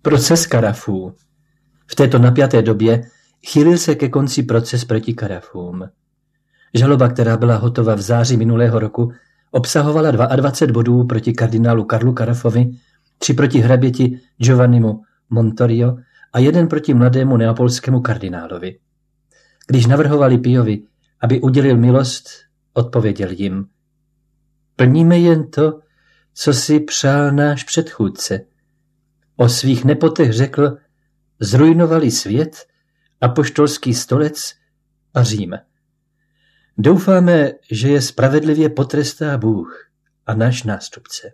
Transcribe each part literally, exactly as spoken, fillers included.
Proces Karafů. V této napjaté době chýlil se ke konci proces proti Karafům. Žaloba, která byla hotova v září minulého roku, obsahovala dvacet dva bodů proti kardinálu Karlu Karafovi, tři proti hraběti Giovannimu Montorio a jeden proti mladému neapolskému kardinálovi. Když navrhovali Piovi, aby udělil milost, odpověděl jim: plníme jen to, co si přál náš předchůdce. O svých nepotech řekl: zrujnovali svět, apoštolský stolec a Řím. Doufáme, že je spravedlivě potrestá Bůh a náš nástupce.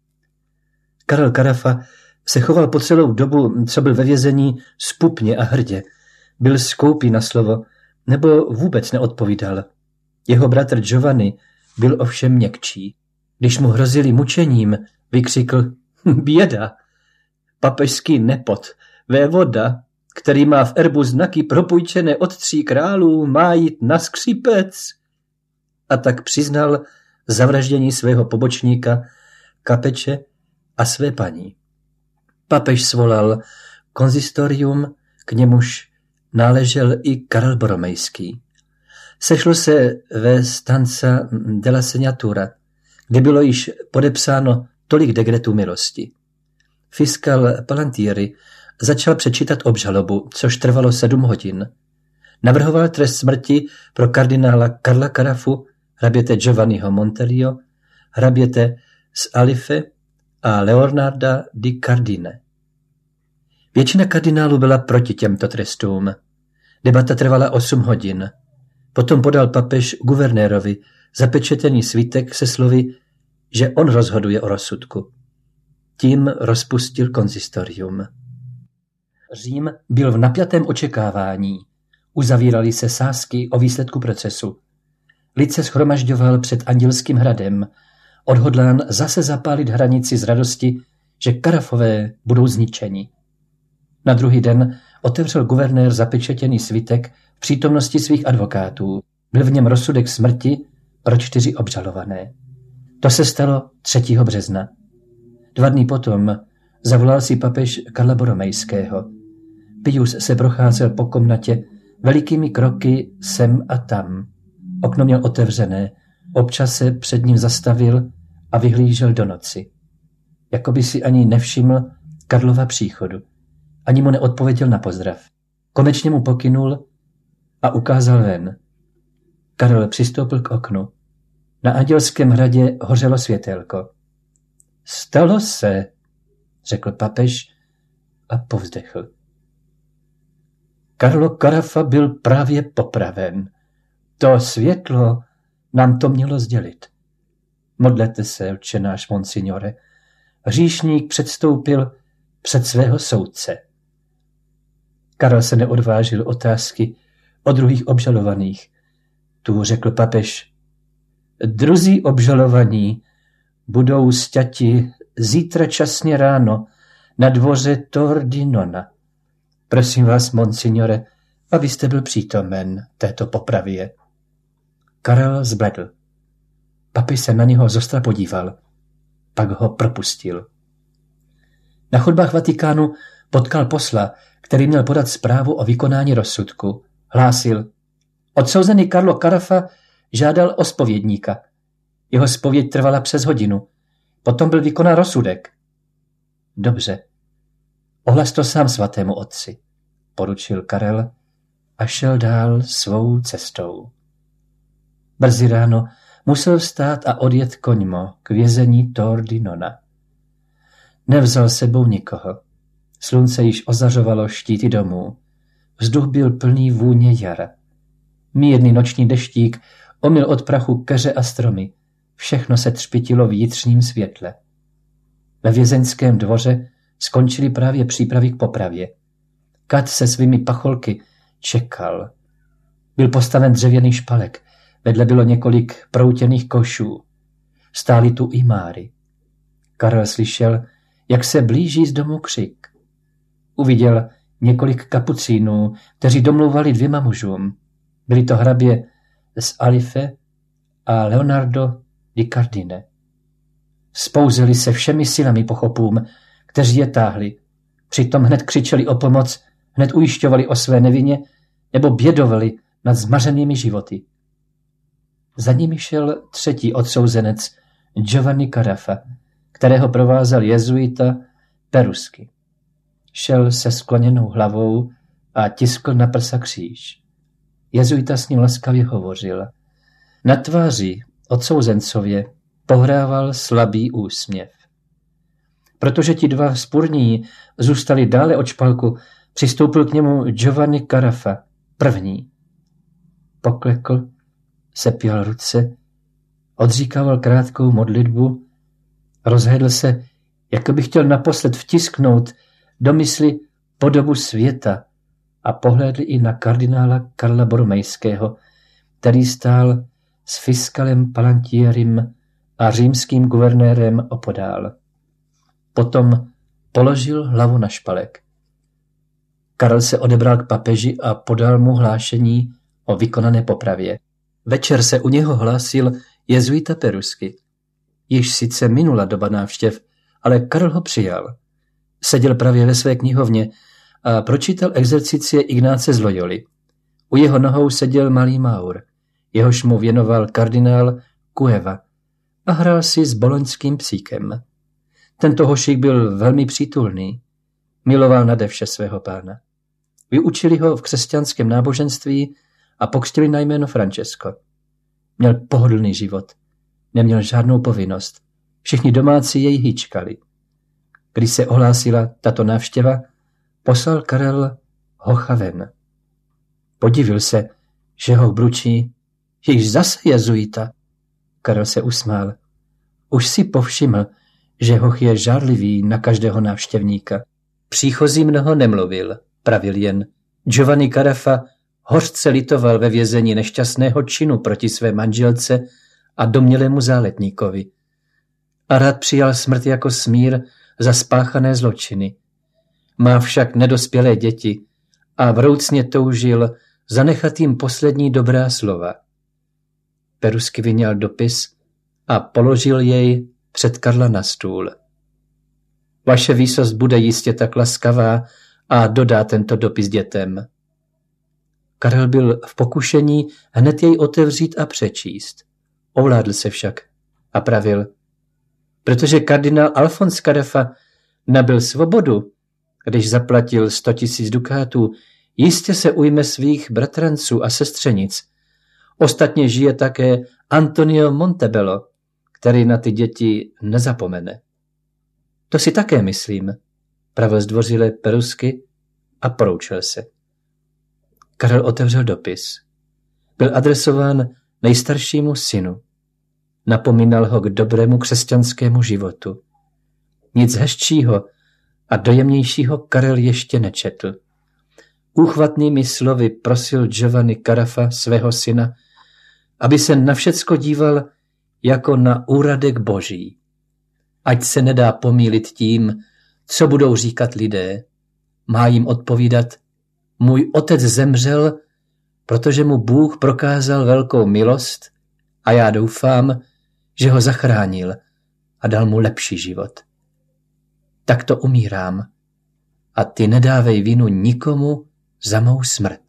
Karel Karafa se choval po celou dobu, co byl ve vězení, zpupně a hrdě. Byl skoupý na slovo, nebo vůbec neodpovídal. Jeho bratr Giovanni byl ovšem měkčí. Když mu hrozili mučením, vykřikl: běda! Papežský nepot, vévoda, který má v erbu znaky propůjčené od tří králů, má jít na skřipec. A tak přiznal zavraždění svého pobočníka, kapeče a své paní. Papež svolal konzistorium, k němuž náležel i Karel Boromejský. Sešlo se ve Stanza della Segnatura, kde bylo již podepsáno tolik dekretů milosti. Fiskal Palantieri začal přečítat obžalobu, což trvalo sedm hodin. Navrhoval trest smrti pro kardinála Karla Karafu, hraběte Giovanniho Monterio, hraběte z Alife a Leonarda di Cardine. Většina kardinálů byla proti těmto trestům. Debata trvala osm hodin. Potom podal papež guvernérovi zapečetený svítek se slovy, že on rozhoduje o rozsudku. Tím rozpustil konzistorium. Řím byl v napjatém očekávání. Uzavírali se sázky o výsledku procesu. Lid se shromažďoval před Andělským hradem, odhodlán zase zapálit hranici z radosti, že Karafové budou zničeni. Na druhý den otevřel guvernér zapečetěný svitek v přítomnosti svých advokátů. Byl v něm rozsudek smrti pro čtyři obžalované. To se stalo třetího března. Dva dny potom zavolal si papež Karla Boromejského. Pius se procházel po komnatě velikými kroky sem a tam. Okno měl otevřené, občas se před ním zastavil a vyhlížel do noci. Jakoby si ani nevšiml Karlova příchodu. Ani mu neodpověděl na pozdrav. Konečně mu pokynul a ukázal ven. Karel přistoupil k oknu. Na Andělském hradě hořelo světélko. Stalo se, řekl papež a povzdechl. Karlo Karafa byl právě popraven. To světlo nám to mělo sdělit. Modlete se, otče náš, monsignore. Hříšník předstoupil před svého soudce. Karel se neodvážil otázky o druhých obžalovaných. Tu řekl papež. Druzí obžalovaní budou sťati zítra časně ráno na dvoře Tordinona. Prosím vás, monsignore, abyste byl přítomen této popravě. Karel zbledl. Papež se na něho zostra podíval, pak ho propustil. Na chodbách Vatikánu potkal posla, který měl podat zprávu o vykonání rozsudku. Hlásil: odsouzený Karlo Karafa žádal o zpovědníka. Jeho zpověď trvala přes hodinu. Potom byl vykonán rozsudek. Dobře. Ohlas to sám svatému otci, poručil Karel a šel dál svou cestou. Brzy ráno musel vstát a odjet koňmo k vězení Tordinona. Nevzal sebou nikoho. Slunce již ozařovalo štíty domů. Vzduch byl plný vůně jara. Mírný noční deštík omyl od prachu keře a stromy. Všechno se třpitilo v jitřním světle. Ve vězeňském dvoře skončily právě přípravy k popravě. Kat se svými pacholky čekal. Byl postaven dřevěný špalek, vedle bylo několik proutěných košů. Stály tu i máry. Karel slyšel, jak se blíží z domu křik. Uviděl několik kapucínů, kteří domlouvali dvěma mužům. Byli to hrabě z Alife a Leonardo di Cardine. Spouzeli se všemi silami pochopům, kteří je táhli. Přitom hned křičeli o pomoc, hned ujišťovali o své nevině nebo bědovali nad zmařenými životy. Za nimi šel třetí odsouzenec, Giovanni Carafa, kterého provázel jezuita Perusky. Šel se skloněnou hlavou a tiskl na prsa kříž. Jezuita s ním laskavě hovořil. Na tváři odsouzencově pohrával slabý úsměv. Protože ti dva vzpurní zůstali dále od špalku, přistoupil k němu Giovanni Carafa, první. Poklekl, sepěl ruce, odříkával krátkou modlitbu, rozhlédl se, jako by chtěl naposled vtisknout do mysli podobu světa a pohlédl i na kardinála Karla Borromejského, který stál s fiskalem Palantierim a římským guvernérem opodál. Potom položil hlavu na špalek. Karel se odebral k papeži a podal mu hlášení o vykonané popravě. Večer se u něho hlásil jezuita Perusky. Již sice minula doba návštěv, ale Karel ho přijal. Seděl právě ve své knihovně a pročítal exercicie Ignáce z Loyoli. U jeho nohou seděl malý Maur, jehož mu věnoval kardinál Cueva a hrál si s boloňským psíkem. Tento hošík byl velmi přítulný, miloval nade vše svého pána. Vyučili ho v křesťanském náboženství a pokřtili na jméno Francesco. Měl pohodlný život, neměl žádnou povinnost. Všichni domácí jej hýčkali. Když se ohlásila tato návštěva, poslal Karel hocha ven. Podivil se, že ho bručí, již zase jezuita. Karel se usmál. Už si povšiml, že hoch je žárlivý na každého návštěvníka. Příchozí mnoho nemluvil, pravil jen. Giovanni Carafa hořce litoval ve vězení nešťastného činu proti své manželce a domnělému záletníkovi. A rád přijal smrt jako smír za spáchané zločiny. Má však nedospělé děti a vroucně toužil zanechat jim poslední dobrá slova. Perusky vyňal dopis a položil jej před Karla na stůl. Vaše výsost bude jistě tak laskavá a dodá tento dopis dětem. Karel byl v pokušení hned jej otevřít a přečíst. Ovládl se však a pravil, protože kardinál Alfons Carafa nabyl svobodu, když zaplatil sto tisíc dukátů, jistě se ujme svých bratranců a sestřenic. Ostatně žije také Antonio Montebello, který na ty děti nezapomene. To si také myslím, pravil zdvořile Perusky a poroučil se. Karel otevřel dopis. Byl adresován nejstaršímu synu. Napomínal ho k dobrému křesťanskému životu. Nic hezčího a dojemnějšího Karel ještě nečetl. Úchvatnými slovy prosil Giovanni Carafa, svého syna, aby se na všecko díval jako na úradek boží. Ať se nedá pomýlit tím, co budou říkat lidé. Má jim odpovídat, můj otec zemřel, protože mu Bůh prokázal velkou milost a já doufám, že ho zachránil a dal mu lepší život. Tak to umírám a ty nedávej vinu nikomu za mou smrt.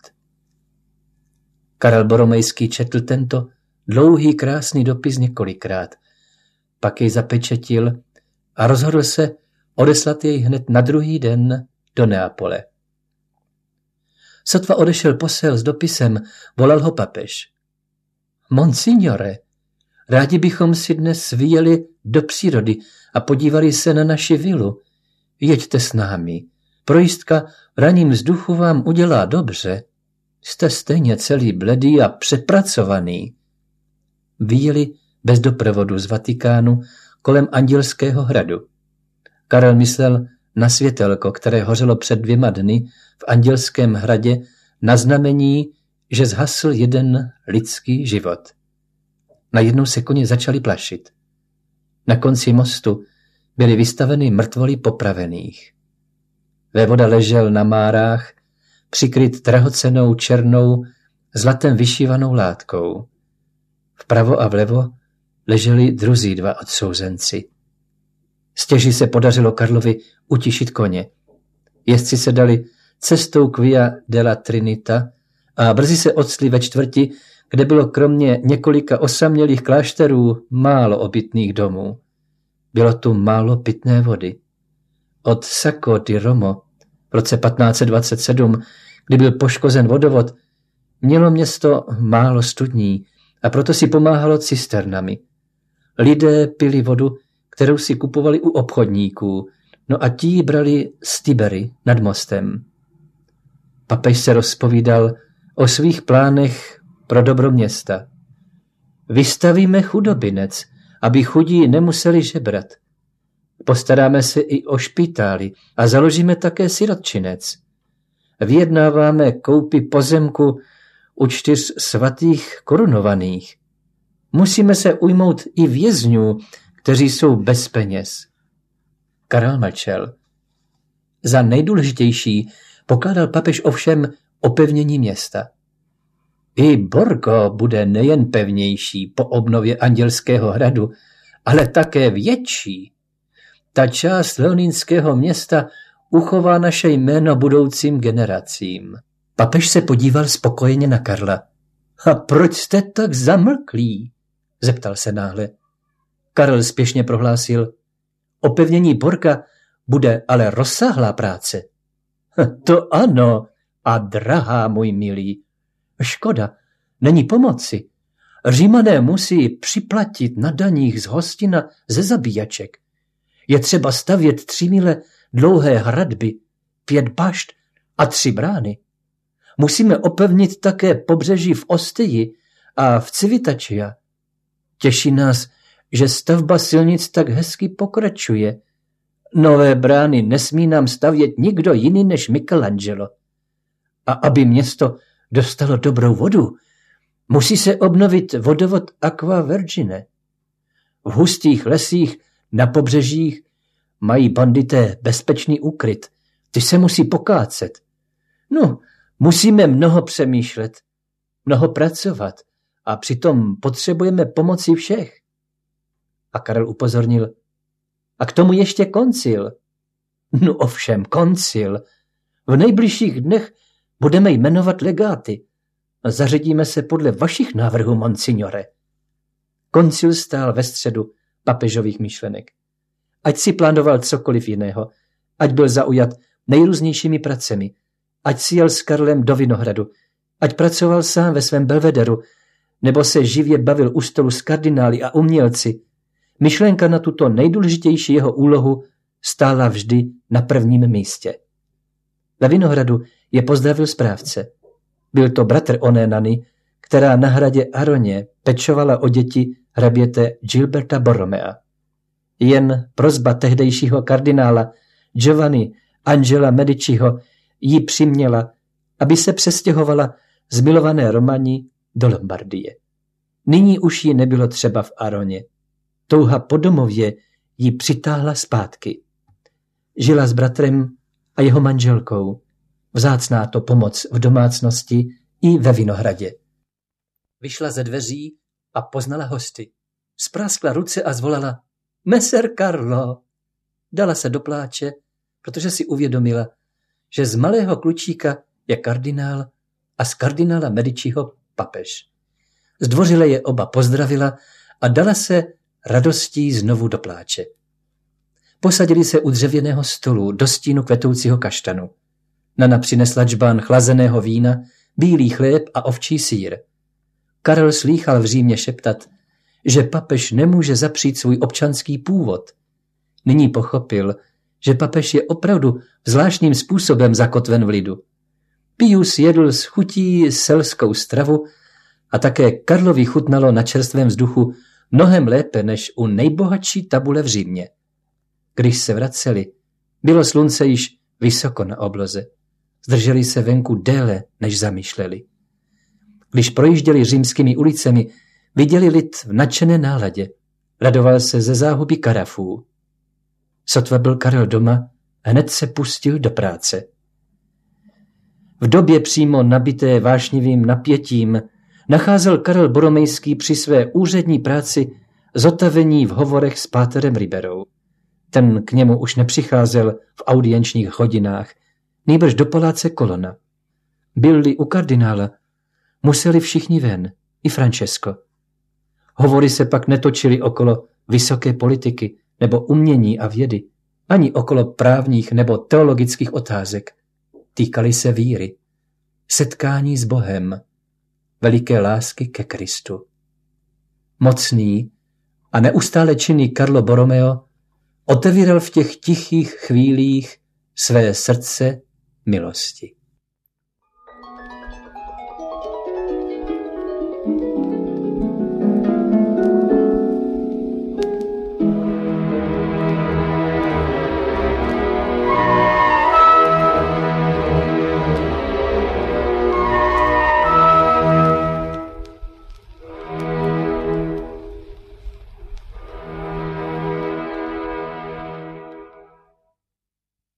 Karel Borromejský četl tento dlouhý krásný dopis několikrát, pak jej zapečetil a rozhodl se odeslat jej hned na druhý den do Neapole. Sotva odešel posel s dopisem, volal ho papež. Monsignore, rádi bychom si dnes vyjeli do přírody a podívali se na naši vilu. Jeďte s námi. Projistka v ranním vzduchu vám udělá dobře. Jste stejně celý bledý a přepracovaný. Vyjeli bez doprovodu z Vatikánu kolem Andělského hradu. Karel myslel na světelko, které hořelo před dvěma dny v Andělském hradě na znamení, že zhasl jeden lidský život. Najednou se koně začali plašit. Na konci mostu byly vystaveny mrtvoly popravených. Vévoda ležel na márách, přikryt drahocennou černou, zlatem vyšívanou látkou. Vpravo a vlevo leželi druzí dva odsouzenci. Stěží se podařilo Karlovi utišit koně. Jezdci se dali cestou k Via della Trinita a brzy se octli ve čtvrti, kde bylo kromě několika osamělých klášterů málo obytných domů. Bylo tu málo pitné vody. Od Sacco di Romo v roce patnáct set dvacet sedm, kdy byl poškozen vodovod, mělo město málo studní a proto si pomáhalo cisternami. Lidé pili vodu, kterou si kupovali u obchodníků, no a ti brali z Tibery nad mostem. Papež se rozpovídal o svých plánech pro dobro města. Vystavíme chudobinec, aby chudí nemuseli žebrat. Postaráme se i o špitály a založíme také sirotčinec. Vyjednáváme koupy pozemku u čtyř svatých korunovaných. Musíme se ujmout i vězňů, kteří jsou bez peněz. Karel mlčel. Za nejdůležitější pokládal papež ovšem opevnění města. I Borgo bude nejen pevnější po obnově Andělského hradu, ale také větší. Ta část leonínského města uchová naše jméno budoucím generacím. Papež se podíval spokojeně na Karla. A proč jste tak zamlklí? Zeptal se náhle. Karel spěšně prohlásil. Opevnění Borga bude ale rozsáhlá práce. To ano, a drahá, můj milý. Škoda, není pomoci. Římané musí připlatit na daních z hostina ze zabíjaček. Je třeba stavět tři mile dlouhé hradby, pět bašt a tři brány. Musíme opevnit také pobřeží v Ostii a v Civitavecchia. Těší nás, že stavba silnic tak hezky pokračuje. Nové brány nesmí nám stavět nikdo jiný než Michelangelo. A aby město dostalo dobrou vodu, musí se obnovit vodovod Aqua Vergine. V hustých lesích na pobřežích mají bandité bezpečný úkryt. Ty se musí pokácet. No, musíme mnoho přemýšlet, mnoho pracovat a přitom potřebujeme pomoci všech. A Karel upozornil. A k tomu ještě koncil. No ovšem, koncil. V nejbližších dnech budeme jmenovat legáty a zařadíme se podle vašich návrhů, monsignore. Koncil stál ve středu papežových myšlenek. Ať si plánoval cokoliv jiného, ať byl zaujat nejrůznějšími pracemi, ať si jel s Karlem do Vinohradu, ať pracoval sám ve svém belvederu, nebo se živě bavil u stolu s kardinály a umělci, myšlenka na tuto nejdůležitější jeho úlohu stála vždy na prvním místě. Ve Vinohradu je pozdravil správce. Byl to bratr oné Nany, která na hradě Aroně pečovala o děti hraběte Gilberta Borromea. Jen prosba tehdejšího kardinála Giovanni Angela Mediciho ji přiměla, aby se přestěhovala z milované Romani do Lombardie. Nyní už jí nebylo třeba v Aroně. Touha po domově ji přitáhla zpátky. Žila s bratrem a jeho manželkou. Vzácná to pomoc v domácnosti i ve Vinohradě. Vyšla ze dveří a poznala hosty. Spráskla ruce a zvolala Messer Carlo. Dala se do pláče, protože si uvědomila, že z malého klučíka je kardinál a z kardinála Mediciho papež. Zdvořile je oba pozdravila a dala se radostí znovu do pláče. Posadili se u dřevěného stolu do stínu kvetoucího kaštanu. Nana přinesla džbán chlazeného vína, bílý chléb a ovčí sýr. Karel slýchal v Římě šeptat, že papež nemůže zapřít svůj občanský původ. Nyní pochopil, že papež je opravdu zvláštním způsobem zakotven v lidu. Pius jedl s chutí selskou stravu a také Karlovi chutnalo na čerstvém vzduchu mnohem lépe než u nejbohatší tabule v Římě. Když se vraceli, bylo slunce již vysoko na obloze. Zdrželi se venku déle, než zamýšleli. Když projížděli římskými ulicemi, viděli lid v nadšené náladě. Radoval se ze záhuby karafů. Sotva byl Karel doma, hned se pustil do práce. V době přímo nabité vášnivým napětím nacházel Karel Boromejský při své úřední práci zotavení v hovorech s páterem Riberou. Ten k němu už nepřicházel v audienčních hodinách, nýbrž do paláce Colonna. Byl-li u kardinála, museli všichni ven, i Francesco. Hovory se pak netočily okolo vysoké politiky nebo umění a vědy, ani okolo právních nebo teologických otázek. Týkaly se víry, setkání s Bohem, veliké lásky ke Kristu. Mocný a neustále činný Carlo Borromeo otevíral v těch tichých chvílích své srdce milosti.